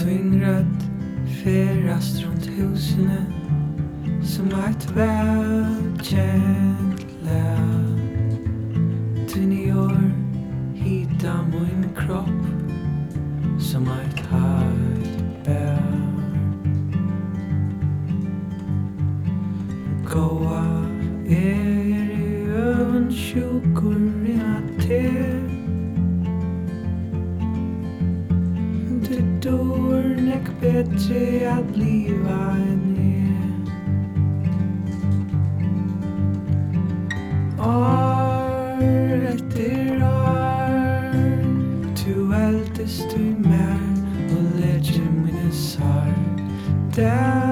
Tvinn rödd ferast runt husene som ett välkänt län. Tvinn i år hitta min kropp som ett hardt bär. Gåa i ögonsjukor i natter. Det dår nek bättre att leva än år efter år. Tu ältest du mer och lägger mina sår.